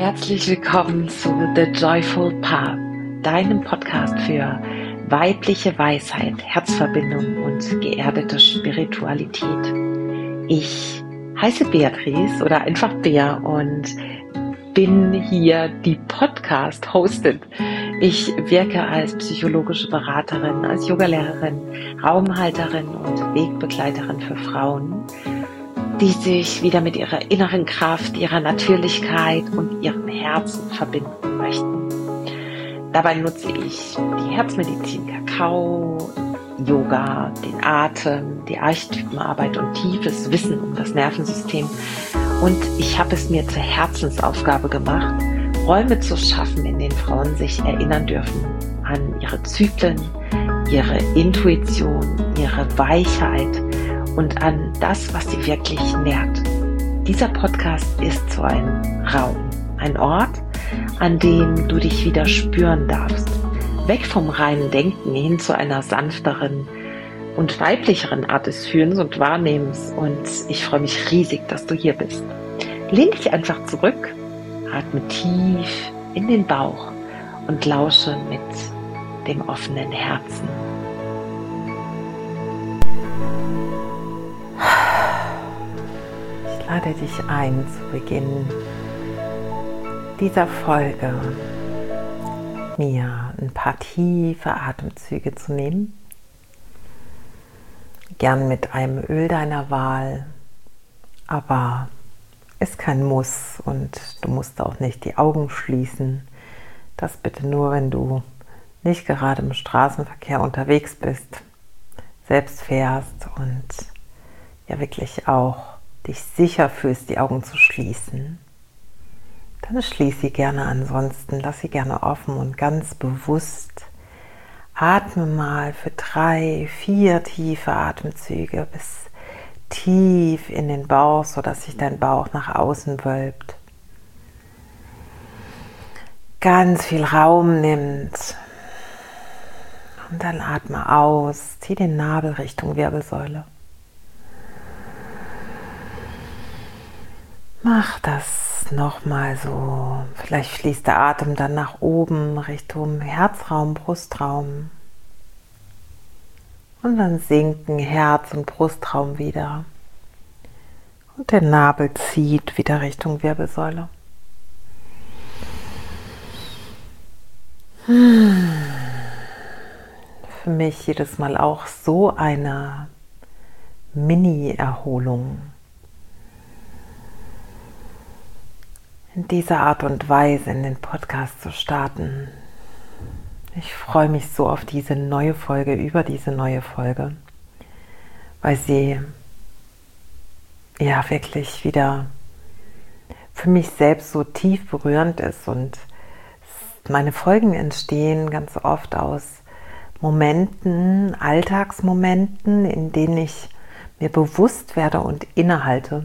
Herzlich willkommen zu The Joyful Path, deinem Podcast für weibliche Weisheit, Herzverbindung und geerdete Spiritualität. Ich heiße Beatrice oder einfach Bea und bin hier die Podcast-Hostin. Ich wirke als psychologische Beraterin, als Yogalehrerin, Raumhalterin und Wegbegleiterin für Frauen, die sich wieder mit ihrer inneren Kraft, ihrer Natürlichkeit und ihrem Herzen verbinden möchten. Dabei nutze ich die Herzmedizin Kakao, Yoga, den Atem, die Archetypenarbeit und tiefes Wissen um das Nervensystem. Und ich habe es mir zur Herzensaufgabe gemacht, Räume zu schaffen, in denen Frauen sich erinnern dürfen an ihre Zyklen, ihre Intuition, ihre Weichheit und an das, was sie wirklich nährt. Dieser Podcast ist so ein Raum, ein Ort, an dem du dich wieder spüren darfst. Weg vom reinen Denken hin zu einer sanfteren und weiblicheren Art des Fühlens und Wahrnehmens. Und ich freue mich riesig, dass du hier bist. Lehn dich einfach zurück, atme tief in den Bauch und lausche mit dem offenen Herzen. Ich lade dich ein, zu Beginn dieser Folge mir ein paar tiefe Atemzüge zu nehmen. Gern mit einem Öl deiner Wahl, aber ist kein Muss und du musst auch nicht die Augen schließen. Das bitte nur, wenn du nicht gerade im Straßenverkehr unterwegs bist, selbst fährst und ja wirklich auch dich sicher fühlst, die Augen zu schließen. Dann schließ sie gerne, ansonsten lass sie gerne offen und ganz bewusst atme mal für 3, 4 tiefe Atemzüge bis tief in den Bauch, sodass sich dein Bauch nach außen wölbt. Ganz viel Raum nimmt. Und dann atme aus, zieh den Nabel Richtung Wirbelsäule. Mach das nochmal so. Vielleicht fließt der Atem dann nach oben Richtung Herzraum, Brustraum. Und dann sinken Herz- und Brustraum wieder. Und der Nabel zieht wieder Richtung Wirbelsäule. Für mich jedes Mal auch so eine Mini-Erholung. In dieser Art und Weise in den Podcast zu starten. Ich freue mich so auf diese neue Folge, über diese neue Folge, weil sie ja wirklich wieder für mich selbst so tief berührend ist und meine Folgen entstehen ganz oft aus Momenten, Alltagsmomenten, in denen ich mir bewusst werde und innehalte.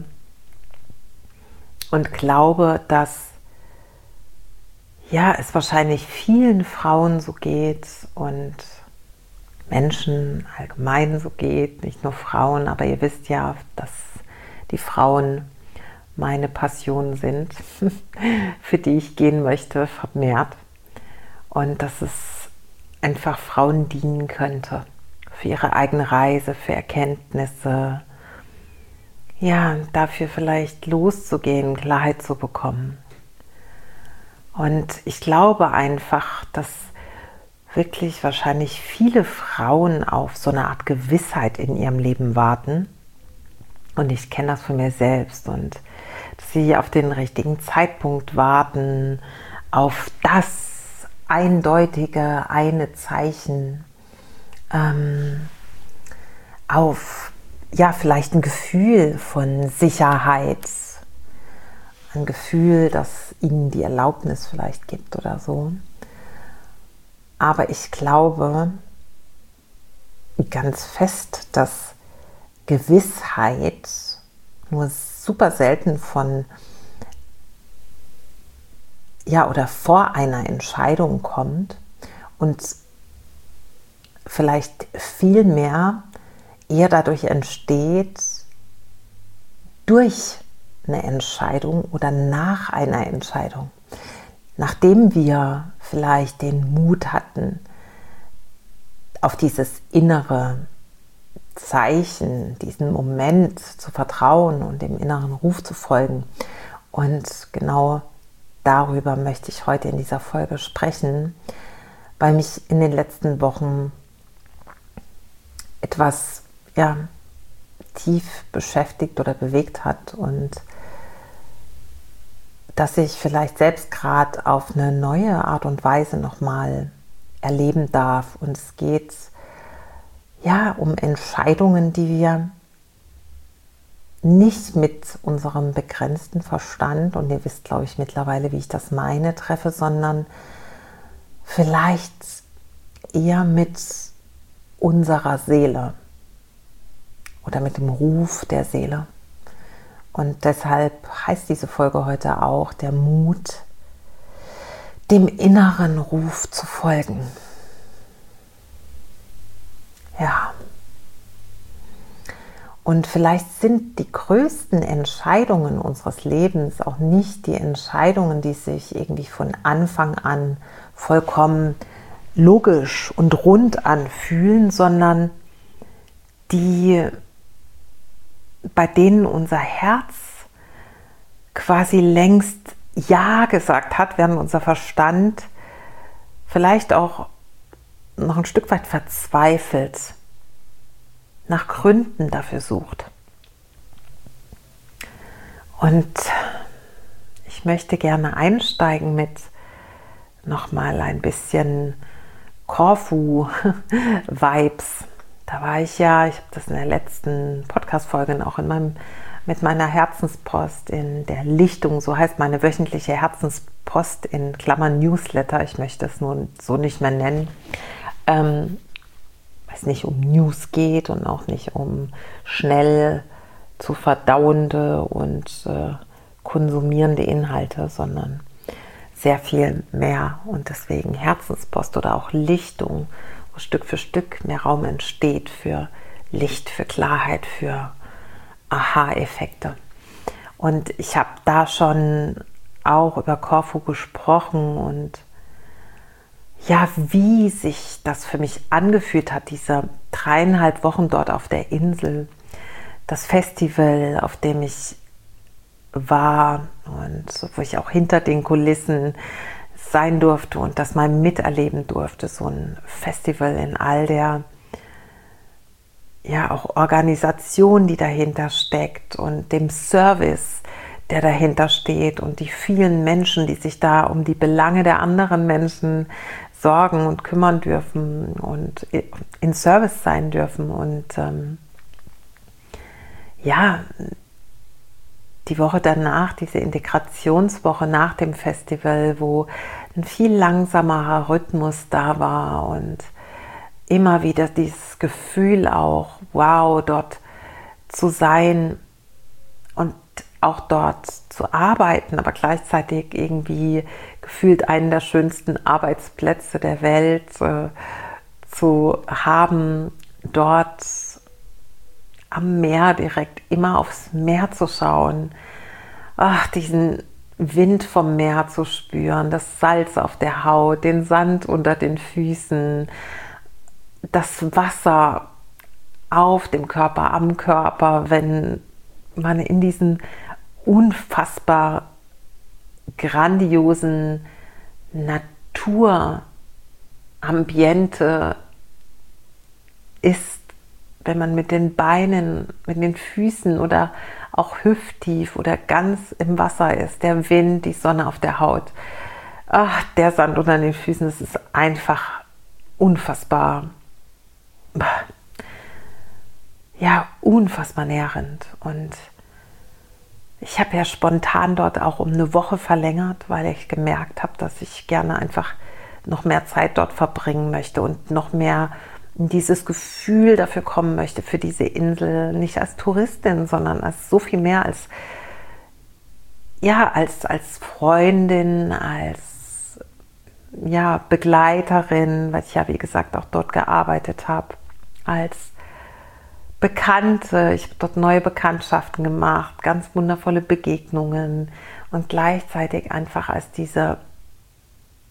Und glaube, dass ja, es wahrscheinlich vielen Frauen so geht und Menschen allgemein so geht, nicht nur Frauen, aber ihr wisst ja, dass die Frauen meine Passion sind, für die ich gehen möchte, vermehrt. Und dass es einfach Frauen dienen könnte, für ihre eigene Reise, für Erkenntnisse, ja, dafür vielleicht loszugehen, Klarheit zu bekommen. Und ich glaube einfach, dass wirklich wahrscheinlich viele Frauen auf so eine Art Gewissheit in ihrem Leben warten. Und ich kenne das von mir selbst. Und dass sie auf den richtigen Zeitpunkt warten, auf das eindeutige eine Zeichen, auf ja, vielleicht ein Gefühl von Sicherheit, ein Gefühl, das ihnen die Erlaubnis vielleicht gibt oder so. Aber ich glaube ganz fest, dass Gewissheit nur super selten von ja oder vor einer Entscheidung kommt und vielleicht viel mehr eher dadurch entsteht, durch eine Entscheidung oder nach einer Entscheidung. nachdem wir vielleicht den Mut hatten, auf dieses innere Zeichen, diesen Moment zu vertrauen und dem inneren Ruf zu folgen. Und genau darüber möchte ich heute in dieser Folge sprechen, weil mich in den letzten Wochen etwas tief beschäftigt oder bewegt hat und dass ich vielleicht selbst gerade auf eine neue Art und Weise nochmal erleben darf. Und es geht um Entscheidungen, die wir nicht mit unserem begrenzten Verstand, und ihr wisst, glaube ich, mittlerweile, wie ich das meine, treffe, sondern vielleicht eher mit unserer Seele oder mit dem Ruf der Seele. Und deshalb heißt diese Folge heute auch der Mut, dem inneren Ruf zu folgen. Ja. Und vielleicht sind die größten Entscheidungen unseres Lebens auch nicht die Entscheidungen, die sich irgendwie von Anfang an vollkommen logisch und rund anfühlen, sondern die, bei denen unser Herz quasi längst Ja gesagt hat, während unser Verstand vielleicht auch noch ein Stück weit verzweifelt nach Gründen dafür sucht. Und ich möchte gerne einsteigen mit nochmal ein bisschen Korfu-Vibes. Da war ich ich habe das in der letzten Podcast-Folge auch mit meiner Herzenspost in der Lichtung, so heißt meine wöchentliche Herzenspost in Klammern Newsletter, ich möchte es nun so nicht mehr nennen, weil es nicht um News geht und auch nicht um schnell zu verdauende und konsumierende Inhalte, sondern sehr viel mehr, und deswegen Herzenspost oder auch Lichtung, wo Stück für Stück mehr Raum entsteht für Licht, für Klarheit, für Aha-Effekte. Und ich habe da schon auch über Korfu gesprochen und wie sich das für mich angefühlt hat, diese 3,5 Wochen dort auf der Insel, das Festival, auf dem ich war und wo ich auch hinter den Kulissen sein durfte und das mal miterleben durfte, so ein Festival in all der auch Organisation, die dahinter steckt und dem Service, der dahinter steht und die vielen Menschen, die sich da um die Belange der anderen Menschen sorgen und kümmern dürfen und in Service sein dürfen. Und die Woche danach, diese Integrationswoche nach dem Festival, wo ein viel langsamerer Rhythmus da war und immer wieder dieses Gefühl auch, wow, dort zu sein und auch dort zu arbeiten, aber gleichzeitig irgendwie gefühlt einen der schönsten Arbeitsplätze der Welt zu haben, dort am Meer direkt immer aufs Meer zu schauen, diesen Wind vom Meer zu spüren, das Salz auf der Haut, den Sand unter den Füßen, das Wasser auf dem Körper, am Körper, wenn man in diesen unfassbar grandiosen Naturambiente ist, wenn man mit den Beinen, mit den Füßen oder auch hüfttief oder ganz im Wasser ist, der Wind, die Sonne auf der Haut, der Sand unter den Füßen, das ist einfach unfassbar, unfassbar nährend. Und ich habe ja spontan dort auch um eine Woche verlängert, weil ich gemerkt habe, dass ich gerne einfach noch mehr Zeit dort verbringen möchte und noch mehr in dieses Gefühl dafür kommen möchte, für diese Insel, nicht als Touristin, sondern als so viel mehr als Freundin, als Begleiterin, weil ich wie gesagt auch dort gearbeitet habe, als Bekannte. Ich habe dort neue Bekanntschaften gemacht, ganz wundervolle Begegnungen und gleichzeitig einfach als diese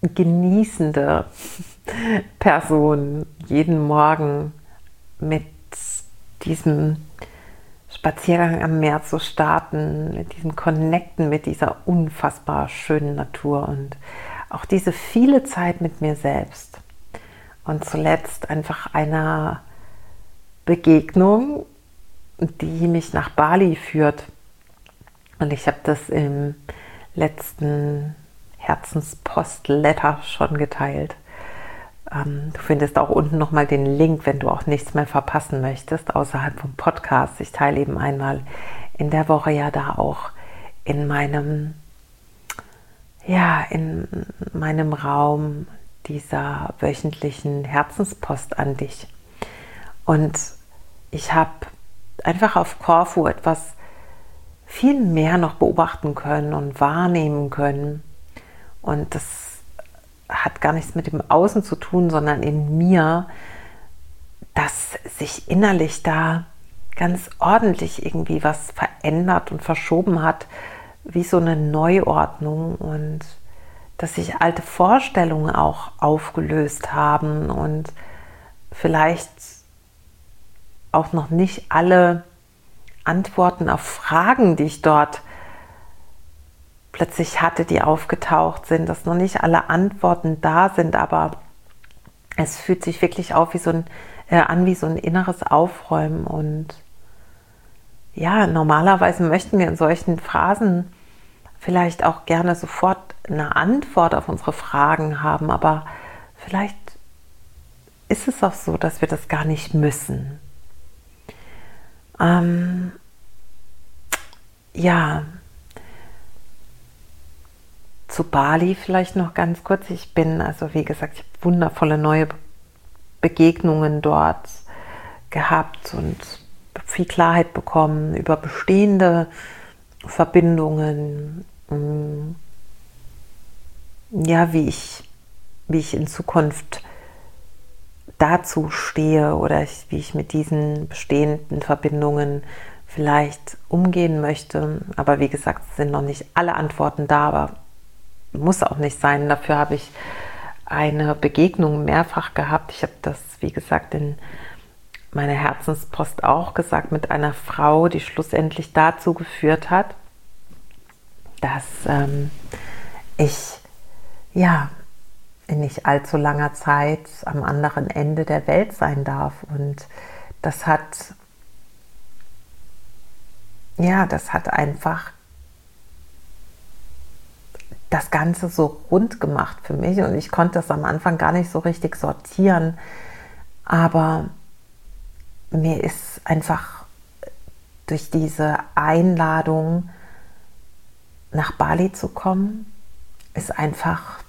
genießende Person, jeden Morgen mit diesem Spaziergang am Meer zu starten, mit diesem Connecten mit dieser unfassbar schönen Natur und auch diese viele Zeit mit mir selbst. Und zuletzt einfach einer Begegnung, die mich nach Bali führt. Und ich habe das im letzten Herzenspost-Letter schon geteilt. Du findest auch unten nochmal den Link, wenn du auch nichts mehr verpassen möchtest, außerhalb vom Podcast. Ich teile eben einmal in der Woche ja da auch in meinem Raum dieser wöchentlichen Herzenspost an dich. Und ich habe einfach auf Korfu etwas viel mehr noch beobachten können und wahrnehmen können. Und das hat gar nichts mit dem Außen zu tun, sondern in mir, dass sich innerlich da ganz ordentlich irgendwie was verändert und verschoben hat, wie so eine Neuordnung, und dass sich alte Vorstellungen auch aufgelöst haben und vielleicht auch noch nicht alle Antworten auf Fragen, die ich dort plötzlich hatte, die aufgetaucht sind, dass noch nicht alle Antworten da sind, aber es fühlt sich wirklich an wie so ein inneres Aufräumen. Und ja, normalerweise möchten wir in solchen Phasen vielleicht auch gerne sofort eine Antwort auf unsere Fragen haben, aber vielleicht ist es auch so, dass wir das gar nicht müssen. Zu Bali vielleicht noch ganz kurz. Ich habe wundervolle neue Begegnungen dort gehabt und viel Klarheit bekommen über bestehende Verbindungen. Wie ich in Zukunft dazu stehe oder wie ich mit diesen bestehenden Verbindungen vielleicht umgehen möchte. Aber wie gesagt, es sind noch nicht alle Antworten da, aber muss auch nicht sein. Dafür habe ich eine Begegnung mehrfach gehabt. Ich habe das, wie gesagt, in meiner Herzenspost auch gesagt, mit einer Frau, die schlussendlich dazu geführt hat, dass ich in nicht allzu langer Zeit am anderen Ende der Welt sein darf. Und das hat einfach das Ganze so rund gemacht für mich, und ich konnte das am Anfang gar nicht so richtig sortieren, aber mir ist einfach durch diese Einladung nach Bali zu kommen, ist einfach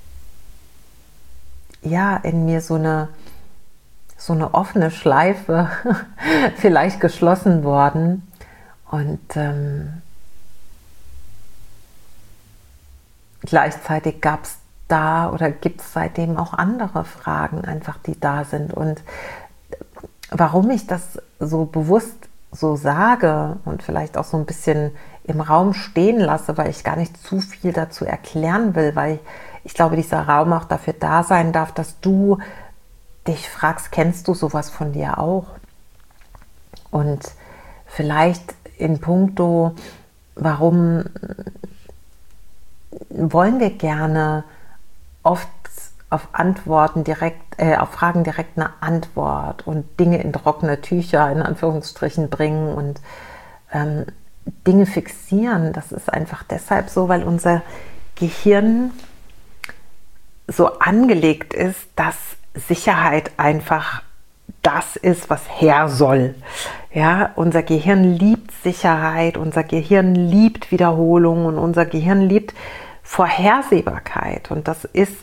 in mir so eine offene Schleife vielleicht geschlossen worden. Und gleichzeitig gibt es seitdem auch andere Fragen einfach, die da sind. Und warum ich das so bewusst so sage und vielleicht auch so ein bisschen im Raum stehen lasse, weil ich gar nicht zu viel dazu erklären will, weil ich glaube, dieser Raum auch dafür da sein darf, dass du dich fragst, kennst du sowas von dir auch? Und vielleicht in puncto, warum wollen wir gerne oft auf Fragen direkt eine Antwort und Dinge in trockene Tücher in Anführungsstrichen bringen und Dinge fixieren. Das ist einfach deshalb so, weil unser Gehirn so angelegt ist, dass Sicherheit einfach das ist, was her soll. Ja, unser Gehirn liebt Sicherheit, unser Gehirn liebt Wiederholung und unser Gehirn liebt Vorhersehbarkeit. Und das ist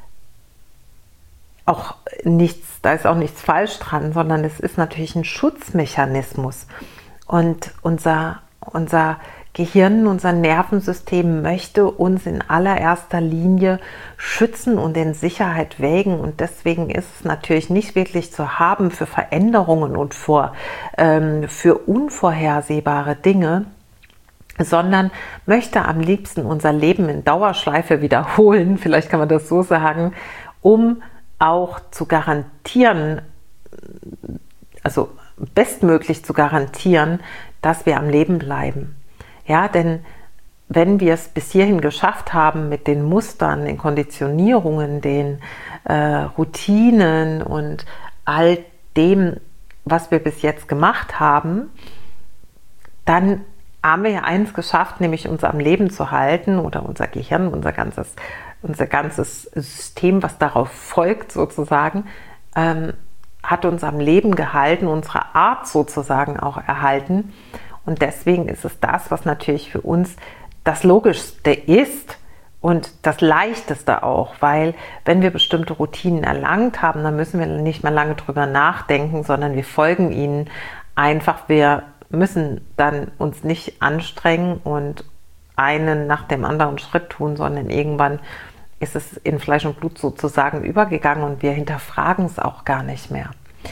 auch nichts, da ist auch nichts falsch dran, sondern es ist natürlich ein Schutzmechanismus. Und unser Gehirn, unser Nervensystem möchte uns in allererster Linie schützen und in Sicherheit wägen. Und deswegen ist es natürlich nicht wirklich zu haben für Veränderungen und für unvorhersehbare Dinge. sondern möchte am liebsten unser Leben in Dauerschleife wiederholen, vielleicht kann man das so sagen, um auch zu garantieren, also bestmöglich zu garantieren, dass wir am Leben bleiben. Ja, denn wenn wir es bis hierhin geschafft haben mit den Mustern, den Konditionierungen, den Routinen und all dem, was wir bis jetzt gemacht haben, dann haben wir ja eins geschafft, nämlich uns am Leben zu halten oder unser Gehirn, unser ganzes System, was darauf folgt sozusagen, hat uns am Leben gehalten, unsere Art sozusagen auch erhalten. Und deswegen ist es das, was natürlich für uns das Logischste ist und das Leichteste auch, weil wenn wir bestimmte Routinen erlangt haben, dann müssen wir nicht mehr lange drüber nachdenken, sondern wir folgen ihnen einfach. Wir müssen dann uns nicht anstrengen und einen nach dem anderen Schritt tun, sondern irgendwann ist es in Fleisch und Blut sozusagen übergegangen und wir hinterfragen es auch gar nicht mehr.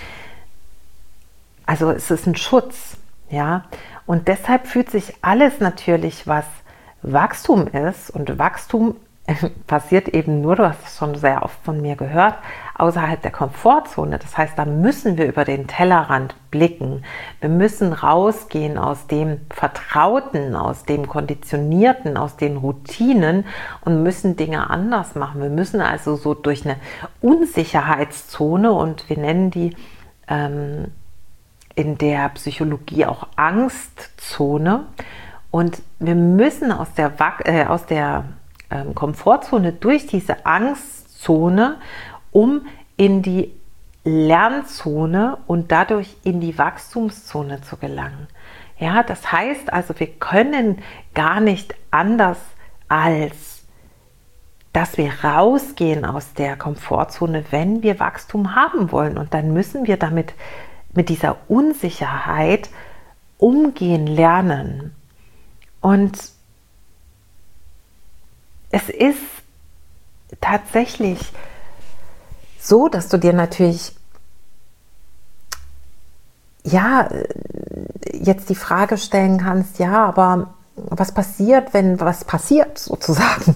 Also es ist ein Schutz, ja, und deshalb fühlt sich alles natürlich, was Wachstum ist, und Wachstum passiert eben nur, du hast es schon sehr oft von mir gehört, außerhalb der Komfortzone. Das heißt, da müssen wir über den Tellerrand blicken. Wir müssen rausgehen aus dem Vertrauten, aus dem Konditionierten, aus den Routinen und müssen Dinge anders machen. Wir müssen also so durch eine Unsicherheitszone, und wir nennen die in der Psychologie auch Angstzone. Und wir müssen aus der Komfortzone durch diese Angstzone, um in die Lernzone und dadurch in die Wachstumszone zu gelangen. Ja, das heißt also, wir können gar nicht anders, als dass wir rausgehen aus der Komfortzone, wenn wir Wachstum haben wollen. Und dann müssen wir mit dieser Unsicherheit umgehen lernen. Und es ist tatsächlich so, dass du dir natürlich jetzt die Frage stellen kannst, ja, aber was passiert, wenn was passiert sozusagen?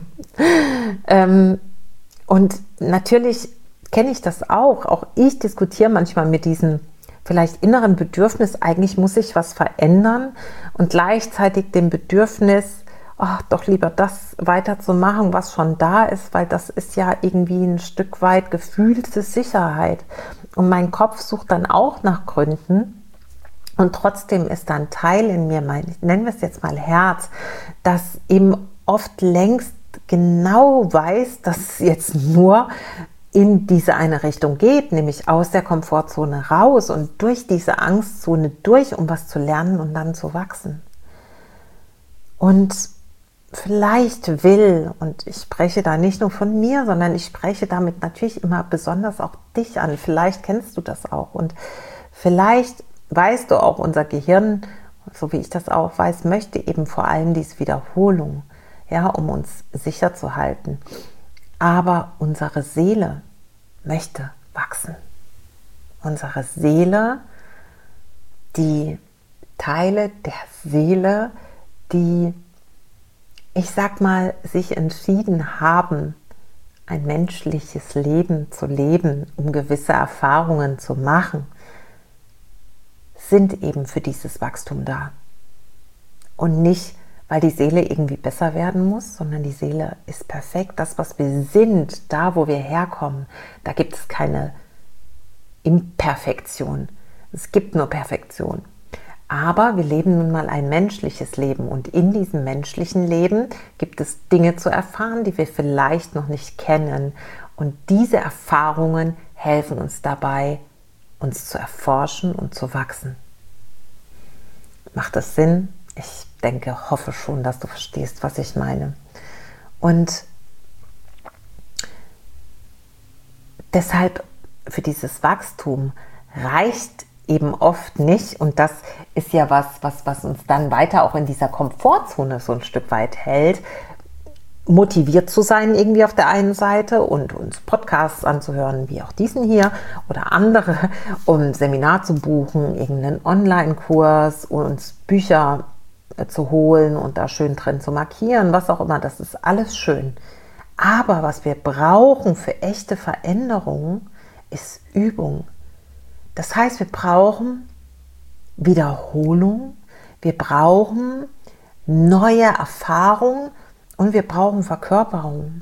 Und natürlich kenne ich das auch. Auch ich diskutiere manchmal mit diesem vielleicht inneren Bedürfnis, eigentlich muss ich was verändern, und gleichzeitig dem Bedürfnis, doch lieber das weiterzumachen, was schon da ist, weil das ist ja irgendwie ein Stück weit gefühlte Sicherheit. Und mein Kopf sucht dann auch nach Gründen, und trotzdem ist da ein Teil in mir, nennen wir es jetzt mal Herz, das eben oft längst genau weiß, dass es jetzt nur in diese eine Richtung geht, nämlich aus der Komfortzone raus und durch diese Angstzone durch, um was zu lernen und dann zu wachsen. Und vielleicht will, und ich spreche da nicht nur von mir, sondern ich spreche damit natürlich immer besonders auch dich an, vielleicht kennst du das auch, und vielleicht weißt du auch, unser Gehirn, so wie ich das auch weiß, möchte eben vor allem diese Wiederholung, ja, um uns sicher zu halten. Aber unsere Seele möchte wachsen. Unsere Seele, die Teile der Seele, die, ich sag mal, sich entschieden haben, ein menschliches Leben zu leben, um gewisse Erfahrungen zu machen, sind eben für dieses Wachstum da. Und nicht, weil die Seele irgendwie besser werden muss, sondern die Seele ist perfekt. Das, was wir sind, da, wo wir herkommen, da gibt es keine Imperfektion. Es gibt nur Perfektion. Aber wir leben nun mal ein menschliches Leben, und in diesem menschlichen Leben gibt es Dinge zu erfahren, die wir vielleicht noch nicht kennen. Und diese Erfahrungen helfen uns dabei, uns zu erforschen und zu wachsen. Macht das Sinn? Ich hoffe schon, dass du verstehst, was ich meine. Und deshalb für dieses Wachstum reicht eben oft nicht, und das ist ja was uns dann weiter auch in dieser Komfortzone so ein Stück weit hält, motiviert zu sein irgendwie auf der einen Seite und uns Podcasts anzuhören, wie auch diesen hier oder andere, um ein Seminar zu buchen, irgendeinen Online-Kurs, uns Bücher zu holen und da schön drin zu markieren, was auch immer, das ist alles schön. Aber was wir brauchen für echte Veränderungen, ist Übung. Das heißt, wir brauchen Wiederholung, wir brauchen neue Erfahrungen und wir brauchen Verkörperung.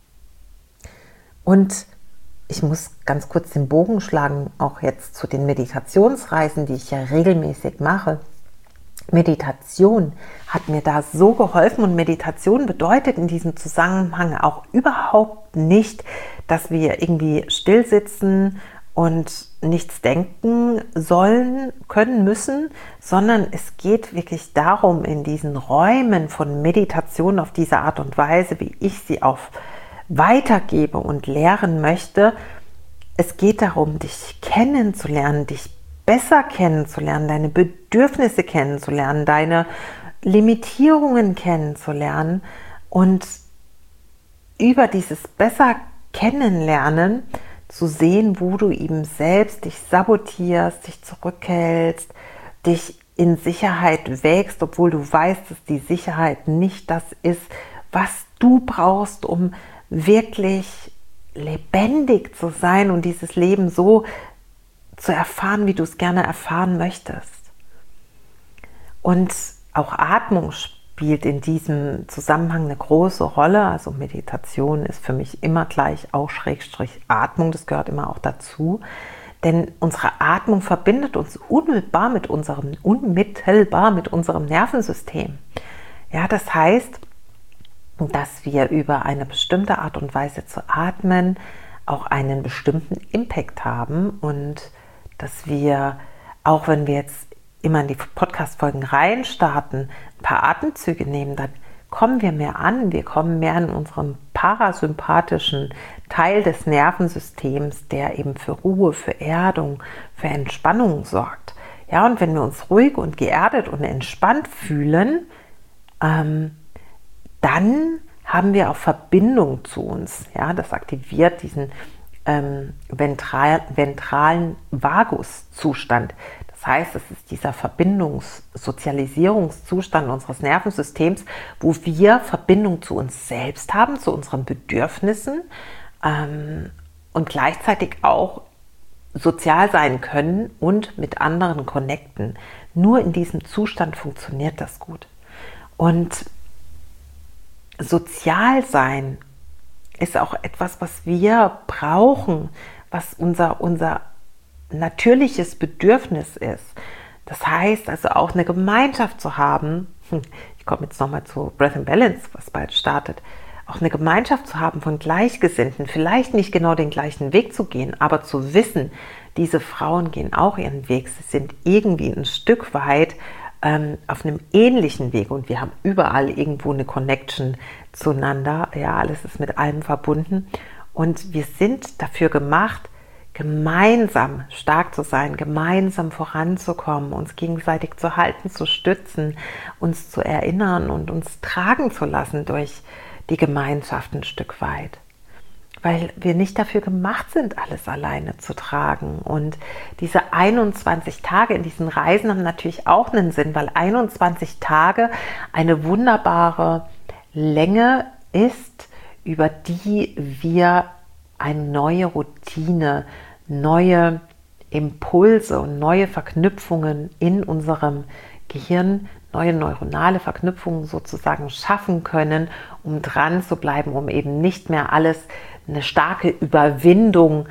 Und ich muss ganz kurz den Bogen schlagen, auch jetzt zu den Meditationsreisen, die ich ja regelmäßig mache. Meditation hat mir da so geholfen und Meditation bedeutet in diesem Zusammenhang auch überhaupt nicht, dass wir irgendwie still sitzen und nichts denken sollen, können, müssen, sondern es geht wirklich darum, in diesen Räumen von Meditation auf diese Art und Weise, wie ich sie auch weitergebe und lehren möchte, es geht darum, dich kennenzulernen, dich besser kennenzulernen, deine Bedürfnisse kennenzulernen, deine Limitierungen kennenzulernen und über dieses besser Kennenlernen zu sehen, wo du eben selbst dich sabotierst, dich zurückhältst, dich in Sicherheit wägst, obwohl du weißt, dass die Sicherheit nicht das ist, was du brauchst, um wirklich lebendig zu sein und dieses Leben so zu erfahren, wie du es gerne erfahren möchtest. Und auch Atmung spielt in diesem Zusammenhang eine große Rolle. Also Meditation ist für mich immer gleich auch Schrägstrich Atmung, das gehört immer auch dazu. Denn unsere Atmung verbindet uns unmittelbar mit unserem Nervensystem. Ja, das heißt, dass wir über eine bestimmte Art und Weise zu atmen auch einen bestimmten Impact haben und dass wir, auch wenn wir jetzt immer in die Podcast-Folgen reinstarten, ein paar Atemzüge nehmen, dann kommen wir mehr an, wir kommen mehr in unserem parasympathischen Teil des Nervensystems, der eben für Ruhe, für Erdung, für Entspannung sorgt. Ja, und wenn wir uns ruhig und geerdet und entspannt fühlen, dann haben wir auch Verbindung zu uns. Ja, das aktiviert diesen ventralen Vaguszustand. Das heißt, es ist dieser Sozialisierungszustand unseres Nervensystems, wo wir Verbindung zu uns selbst haben, zu unseren Bedürfnissen und gleichzeitig auch sozial sein können und mit anderen connecten. Nur in diesem Zustand funktioniert das gut. Und sozial sein ist auch etwas, was wir brauchen, was unser natürliches Bedürfnis ist. Das heißt also auch eine Gemeinschaft zu haben, ich komme jetzt nochmal zu Breath and Balance, was bald startet, auch eine Gemeinschaft zu haben von Gleichgesinnten, vielleicht nicht genau den gleichen Weg zu gehen, aber zu wissen, diese Frauen gehen auch ihren Weg, sie sind irgendwie ein Stück weit auf einem ähnlichen Weg und wir haben überall irgendwo eine Connection zueinander, ja, alles ist mit allem verbunden und wir sind dafür gemacht, gemeinsam stark zu sein, gemeinsam voranzukommen, uns gegenseitig zu halten, zu stützen, uns zu erinnern und uns tragen zu lassen durch die Gemeinschaft ein Stück weit. Weil wir nicht dafür gemacht sind, alles alleine zu tragen. Und diese 21 Tage in diesen Reisen haben natürlich auch einen Sinn, weil 21 Tage eine wunderbare Länge ist, über die wir eine neue Routine, neue Impulse und neue Verknüpfungen in unserem Gehirn, neue neuronale Verknüpfungen sozusagen schaffen können, um dran zu bleiben, um eben nicht mehr alles eine starke Überwindung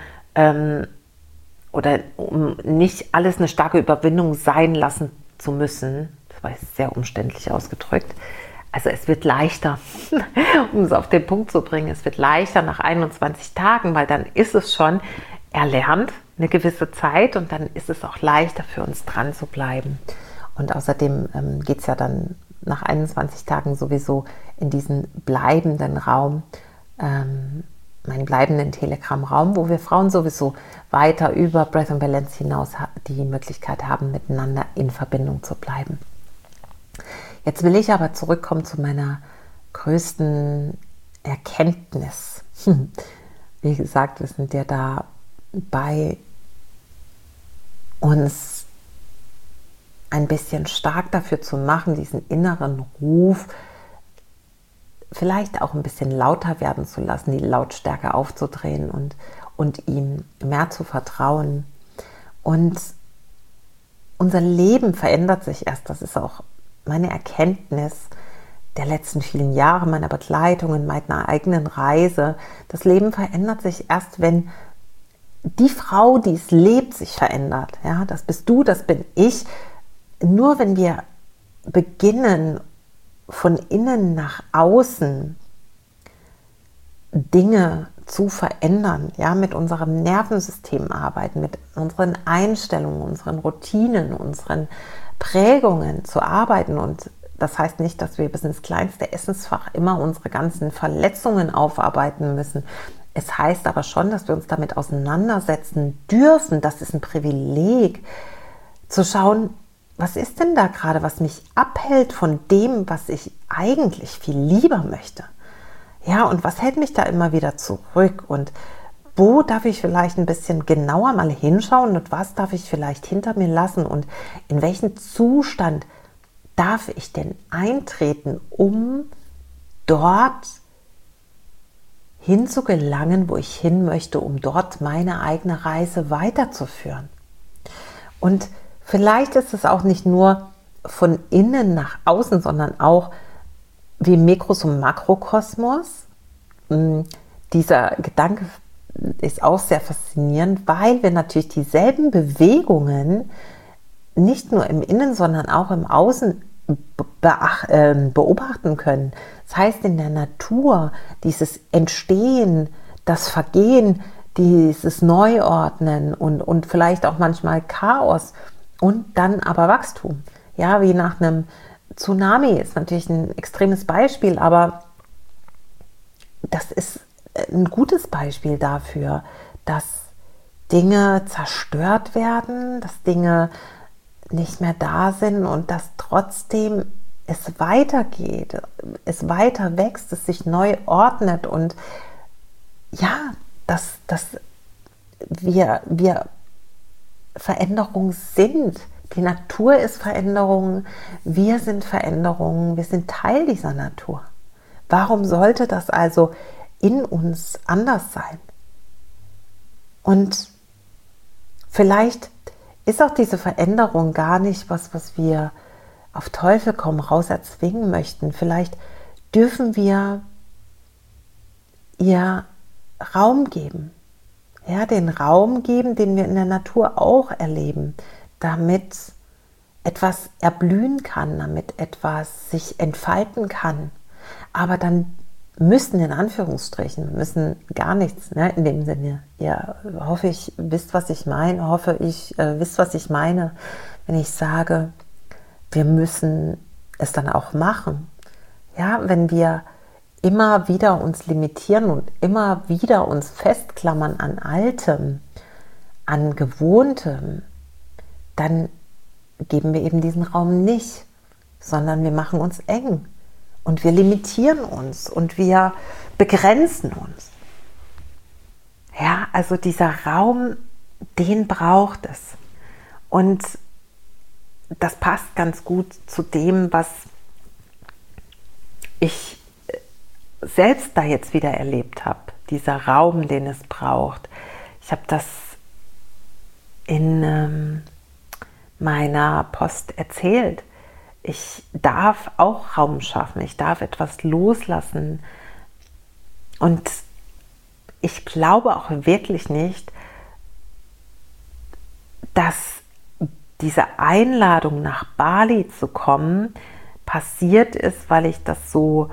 oder um nicht alles eine starke Überwindung sein lassen zu müssen. Das war jetzt sehr umständlich ausgedrückt. Also es wird leichter, um es auf den Punkt zu bringen, es wird leichter nach 21 Tagen, weil dann ist es schon erlernt, eine gewisse Zeit und dann ist es auch leichter für uns dran zu bleiben. Und außerdem geht es ja dann nach 21 Tagen sowieso in diesen bleibenden Raum, meinen bleibenden Telegram-Raum, wo wir Frauen sowieso weiter über Breath and Balance hinaus die Möglichkeit haben, miteinander in Verbindung zu bleiben. Jetzt will ich aber zurückkommen zu meiner größten Erkenntnis. Wie gesagt, wir sind ja da bei uns ein bisschen stark dafür zu machen, diesen inneren Ruf vielleicht auch ein bisschen lauter werden zu lassen, die Lautstärke aufzudrehen und ihm mehr zu vertrauen. Und unser Leben verändert sich erst, das ist auch meine Erkenntnis der letzten vielen Jahre, meiner Begleitung in meiner eigenen Reise. Das Leben verändert sich erst, wenn die Frau, die es lebt, sich verändert. Ja, das bist du, das bin ich. Nur wenn wir beginnen, von innen nach außen Dinge zu verändern, ja, mit unserem Nervensystem arbeiten, mit unseren Einstellungen, unseren Routinen, unseren Prägungen zu arbeiten. Und das heißt nicht, dass wir bis ins kleinste Essensfach immer unsere ganzen Verletzungen aufarbeiten müssen. Es heißt aber schon, dass wir uns damit auseinandersetzen dürfen. Das ist ein Privileg, zu schauen, was ist denn da gerade, was mich abhält von dem, was ich eigentlich viel lieber möchte? Ja, und was hält mich da immer wieder zurück? Und wo darf ich vielleicht ein bisschen genauer mal hinschauen und was darf ich vielleicht hinter mir lassen? Und in welchen Zustand darf ich denn eintreten, um dort hinzugelangen, wo ich hin möchte, um dort meine eigene Reise weiterzuführen? Und vielleicht ist es auch nicht nur von innen nach außen, sondern auch wie Mikros- und Makrokosmos. Dieser Gedanke ist auch sehr faszinierend, weil wir natürlich dieselben Bewegungen nicht nur im Innen, sondern auch im Außen beobachten können. Das heißt, in der Natur dieses Entstehen, das Vergehen, dieses Neuordnen und vielleicht auch manchmal Chaos und dann aber Wachstum. Ja, wie nach einem Tsunami ist natürlich ein extremes Beispiel, aber das ist ein gutes Beispiel dafür, dass Dinge zerstört werden, dass Dinge nicht mehr da sind und dass trotzdem es weitergeht, es weiter wächst, es sich neu ordnet und ja, dass wir Veränderung sind. Die Natur ist Veränderung, wir sind Veränderung, wir sind Teil dieser Natur. Warum sollte das also in uns anders sein? Und vielleicht ist auch diese Veränderung gar nicht was wir auf Teufel komm raus erzwingen möchten. Vielleicht dürfen wir ihr Raum geben. Ja, den Raum geben, den wir in der Natur auch erleben, damit etwas erblühen kann, damit etwas sich entfalten kann. Aber dann müssen, in Anführungsstrichen, müssen gar nichts, ne, in dem Sinne. Ja, hoffe ich, wisst, was ich meine, wisst, was ich meine, wenn ich sage, wir müssen es dann auch machen. Ja, wenn wir immer wieder uns limitieren und immer wieder uns festklammern an Altem, an Gewohntem, dann geben wir eben diesen Raum nicht, sondern wir machen uns eng und wir limitieren uns und wir begrenzen uns. Ja, also dieser Raum, den braucht es. Und das passt ganz gut zu dem, was ich selbst da jetzt wieder erlebt habe, dieser Raum, den es braucht. Ich habe das in meiner Post erzählt. Ich darf auch Raum schaffen, ich darf etwas loslassen und ich glaube auch wirklich nicht, dass diese Einladung nach Bali zu kommen passiert ist, weil ich das so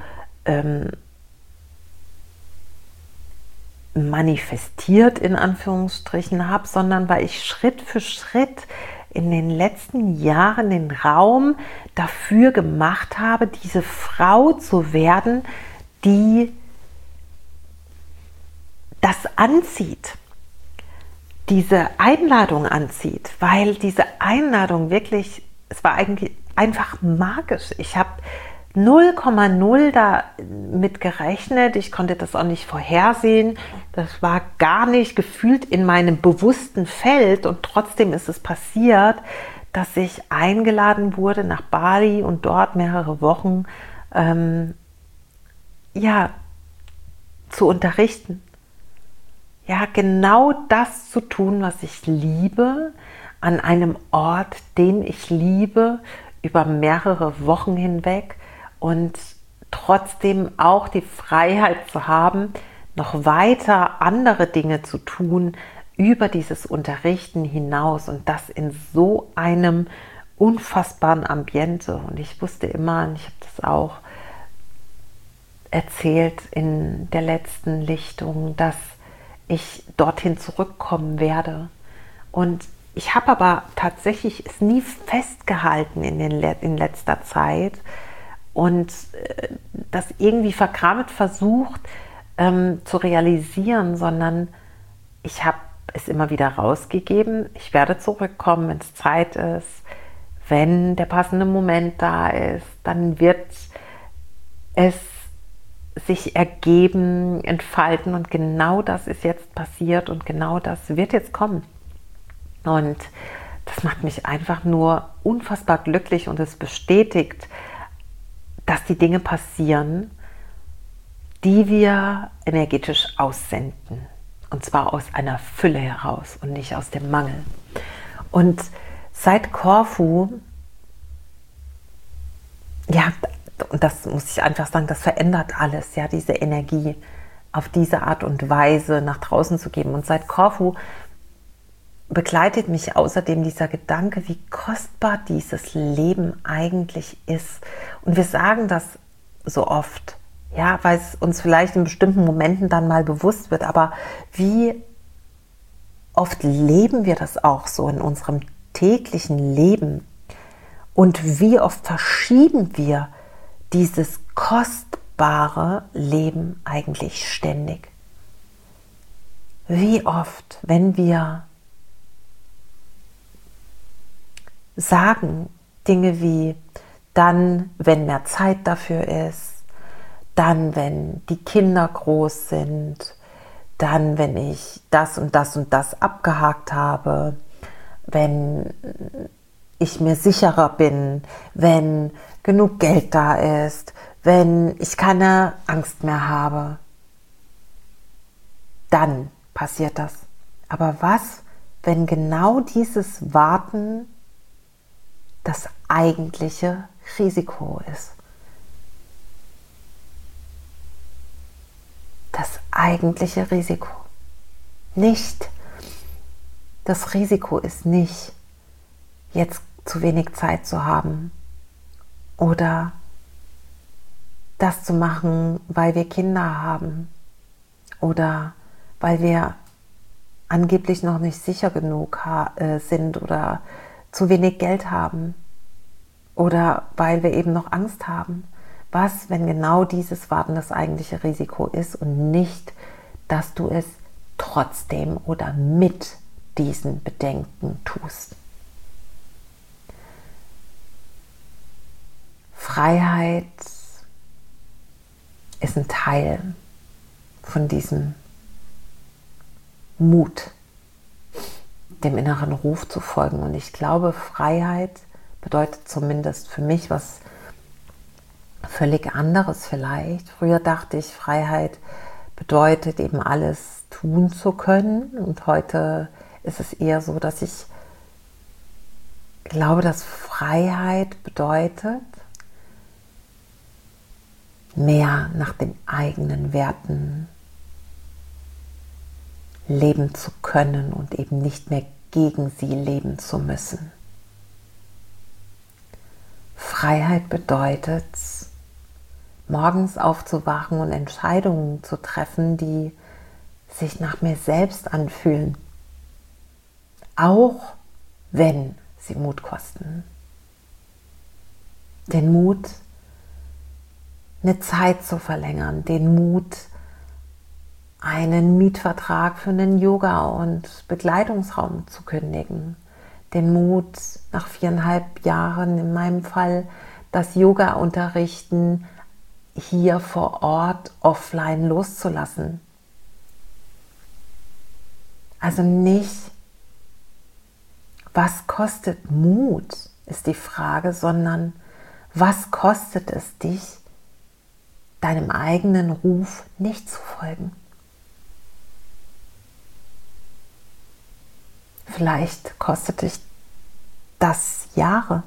manifestiert in Anführungsstrichen habe, sondern weil ich Schritt für Schritt in den letzten Jahren den Raum dafür gemacht habe, diese Frau zu werden, die das anzieht, diese Einladung anzieht, weil diese Einladung wirklich, es war eigentlich einfach magisch. Ich habe 0,0 damit gerechnet, ich konnte das auch nicht vorhersehen, das war gar nicht gefühlt in meinem bewussten Feld und trotzdem ist es passiert, dass ich eingeladen wurde nach Bali und dort mehrere Wochen zu unterrichten. Ja, genau das zu tun, was ich liebe, an einem Ort, den ich liebe, über mehrere Wochen hinweg und trotzdem auch die Freiheit zu haben, noch weiter andere Dinge zu tun über dieses Unterrichten hinaus und das in so einem unfassbaren Ambiente. Und ich wusste immer, und ich habe das auch erzählt in der letzten Lichtung, dass ich dorthin zurückkommen werde. Und ich habe aber tatsächlich es nie festgehalten in letzter Zeit und das irgendwie verkrampft versucht zu realisieren, sondern ich habe es immer wieder rausgegeben. Ich werde zurückkommen, wenn es Zeit ist, wenn der passende Moment da ist, dann wird es sich ergeben, entfalten und genau das ist jetzt passiert und genau das wird jetzt kommen. Und das macht mich einfach nur unfassbar glücklich und es bestätigt, dass die Dinge passieren, die wir energetisch aussenden. Und zwar aus einer Fülle heraus und nicht aus dem Mangel. Und seit Korfu, ja, und das muss ich einfach sagen, das verändert alles, ja, diese Energie auf diese Art und Weise nach draußen zu geben. Und seit Korfu begleitet mich außerdem dieser Gedanke, wie kostbar dieses Leben eigentlich ist. Und wir sagen das so oft, ja, weil es uns vielleicht in bestimmten Momenten dann mal bewusst wird, aber wie oft leben wir das auch so in unserem täglichen Leben? Und wie oft verschieben wir dieses kostbare Leben eigentlich ständig? Wie oft, wenn wir sagen Dinge wie, dann, wenn mehr Zeit dafür ist, dann, wenn die Kinder groß sind, dann, wenn ich das und das und das abgehakt habe, wenn ich mir sicherer bin, wenn genug Geld da ist, wenn ich keine Angst mehr habe, dann passiert das. Aber was, wenn genau dieses Warten das eigentliche Risiko ist? Das eigentliche Risiko. Nicht, das Risiko ist nicht, jetzt zu wenig Zeit zu haben oder das zu machen, weil wir Kinder haben oder weil wir angeblich noch nicht sicher genug sind oder zu wenig Geld haben oder weil wir eben noch Angst haben. Was, wenn genau dieses Warten das eigentliche Risiko ist und nicht, dass du es trotzdem oder mit diesen Bedenken tust? Freiheit ist ein Teil von diesem Mut, dem inneren Ruf zu folgen. Und ich glaube, Freiheit bedeutet zumindest für mich was völlig anderes vielleicht. Früher dachte ich, Freiheit bedeutet eben alles tun zu können. Und heute ist es eher so, dass ich glaube, dass Freiheit bedeutet, mehr nach den eigenen Werten leben zu können und eben nicht mehr gegen sie leben zu müssen. Freiheit bedeutet, morgens aufzuwachen und Entscheidungen zu treffen, die sich nach mir selbst anfühlen, auch wenn sie Mut kosten. Den Mut, eine Zeit zu verlängern, den Mut, einen Mietvertrag für einen Yoga- und Begleitungsraum zu kündigen, den Mut, nach 4,5 Jahren in meinem Fall das Yoga-Unterrichten hier vor Ort offline loszulassen. Also nicht, was kostet Mut, ist die Frage, sondern was kostet es dich, deinem eigenen Ruf nicht zu folgen? Vielleicht kostet dich das Jahre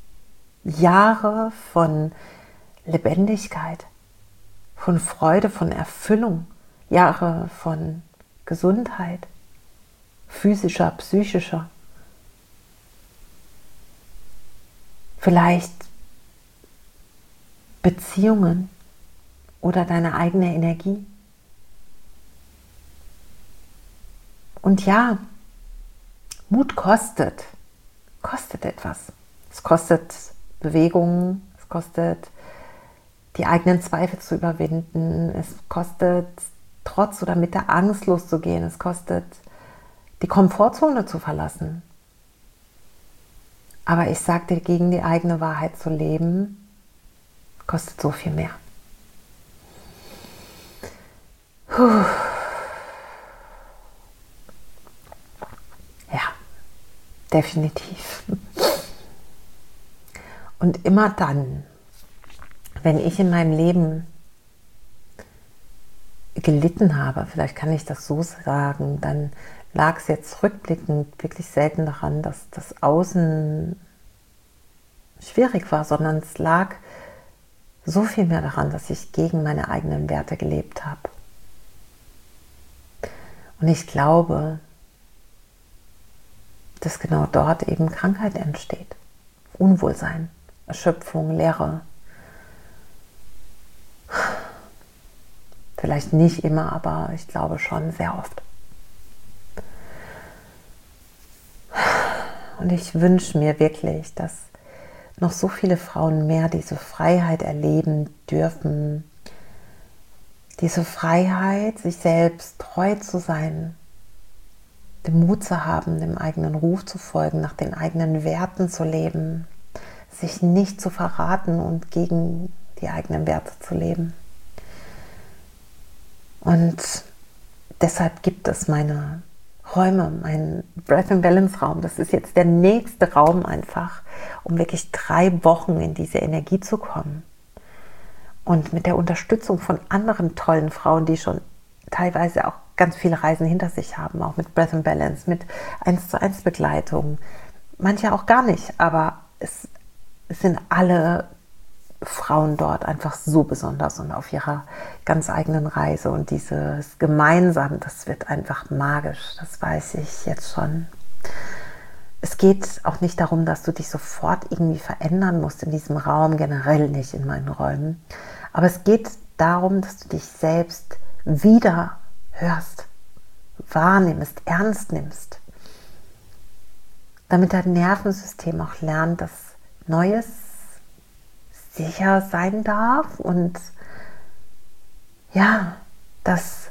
von Lebendigkeit, von Freude, von Erfüllung, Jahre von Gesundheit, physischer, psychischer. Vielleicht Beziehungen oder deine eigene Energie. Und ja, Mut kostet etwas. Es kostet Bewegung, es kostet die eigenen Zweifel zu überwinden, es kostet trotz oder mit der Angst loszugehen, es kostet die Komfortzone zu verlassen. Aber ich sage dir, gegen die eigene Wahrheit zu leben, kostet so viel mehr. Ja, definitiv. Und immer dann, wenn ich in meinem Leben gelitten habe, vielleicht kann ich das so sagen, dann lag es jetzt rückblickend wirklich selten daran, dass das Außen schwierig war, sondern es lag so viel mehr daran, dass ich gegen meine eigenen Werte gelebt habe. Und ich glaube, dass genau dort eben Krankheit entsteht. Unwohlsein, Erschöpfung, Leere. Vielleicht nicht immer, aber ich glaube schon sehr oft. Und ich wünsche mir wirklich, dass noch so viele Frauen mehr diese Freiheit erleben dürfen. Diese Freiheit, sich selbst treu zu sein, den Mut zu haben, dem eigenen Ruf zu folgen, nach den eigenen Werten zu leben, sich nicht zu verraten und gegen die eigenen Werte zu leben. Und deshalb gibt es meine Räume, meinen Breath and Balance Raum. Das ist jetzt der nächste Raum einfach, um wirklich 3 Wochen in diese Energie zu kommen. Und mit der Unterstützung von anderen tollen Frauen, die schon teilweise auch ganz viele Reisen hinter sich haben, auch mit Breath and Balance, mit 1:1 Begleitung. Manche auch gar nicht, aber es sind alle Frauen dort einfach so besonders und auf ihrer ganz eigenen Reise. Und dieses Gemeinsam, das wird einfach magisch, das weiß ich jetzt schon. Es geht auch nicht darum, dass du dich sofort irgendwie verändern musst in diesem Raum, generell nicht in meinen Räumen. Aber es geht darum, dass du dich selbst wieder hörst, wahrnimmst, ernst nimmst. Damit dein Nervensystem auch lernt, dass Neues sicher sein darf und ja, dass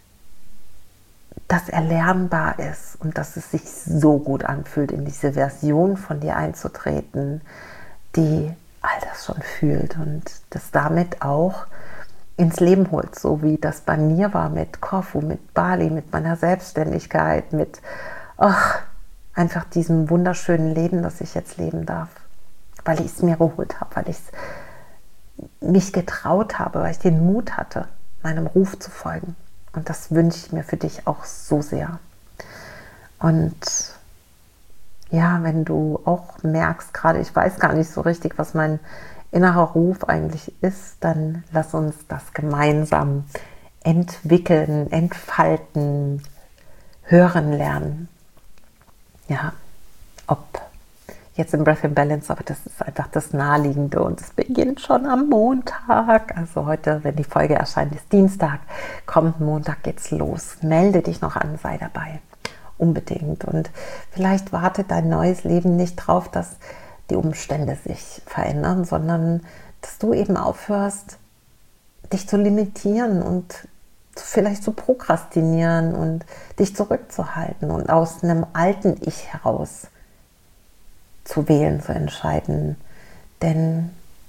das erlernbar ist und dass es sich so gut anfühlt, in diese Version von dir einzutreten, die all das schon fühlt und das damit auch ins Leben holt, so wie das bei mir war mit Korfu, mit Bali, mit meiner Selbstständigkeit, mit einfach diesem wunderschönen Leben, das ich jetzt leben darf, weil ich es mir geholt habe, weil ich mich getraut habe, weil ich den Mut hatte, meinem Ruf zu folgen. Und das wünsche ich mir für dich auch so sehr. Und ja, wenn du auch merkst, gerade ich weiß gar nicht so richtig, was mein innerer Ruf eigentlich ist, dann lass uns das gemeinsam entwickeln, entfalten, hören lernen. Ja, ob jetzt im Breath and Balance, aber das ist einfach das Naheliegende und es beginnt schon am Montag. Also heute, wenn die Folge erscheint, ist Dienstag, kommt Montag, geht's los. Melde dich noch an, sei dabei. Unbedingt. Und vielleicht wartet dein neues Leben nicht drauf, dass die Umstände sich verändern, sondern dass du eben aufhörst, dich zu limitieren und vielleicht zu prokrastinieren und dich zurückzuhalten und aus einem alten Ich heraus zu wählen, zu entscheiden. Denn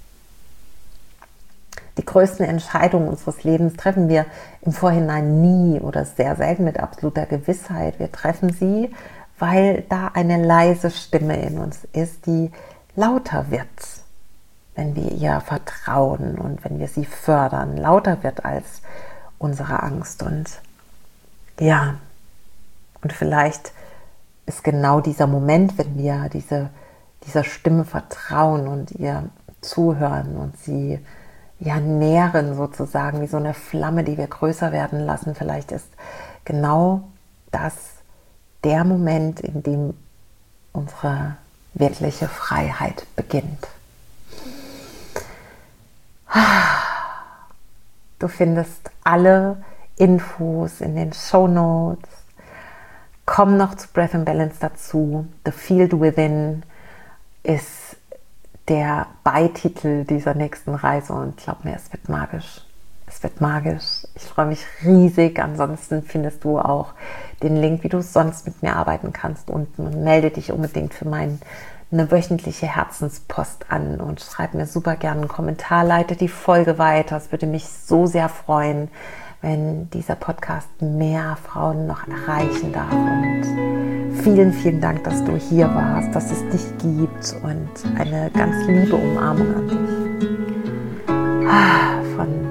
die größten Entscheidungen unseres Lebens treffen wir im Vorhinein nie oder sehr selten mit absoluter Gewissheit. Wir treffen sie, weil da eine leise Stimme in uns ist, die lauter wird, wenn wir ihr vertrauen und wenn wir sie fördern, lauter wird als unsere Angst. Und ja, und vielleicht ist genau dieser Moment, wenn wir dieser Stimme vertrauen und ihr zuhören und sie nähren sozusagen, wie so eine Flamme, die wir größer werden lassen. Vielleicht ist genau das der Moment, in dem unsere wirkliche Freiheit beginnt. Du findest alle Infos in den Shownotes. Komm noch zu Breath and Balance dazu. The Field Within ist der Beititel dieser nächsten Reise und glaub mir, es wird magisch. Es wird magisch. Ich freue mich riesig. Ansonsten findest du auch den Link, wie du sonst mit mir arbeiten kannst, und melde dich unbedingt für eine wöchentliche Herzenspost an und schreib mir super gerne einen Kommentar, leite die Folge weiter. Es würde mich so sehr freuen, wenn dieser Podcast mehr Frauen noch erreichen darf. Und vielen, vielen Dank, dass du hier warst, dass es dich gibt, und eine ganz liebe Umarmung an dich. Von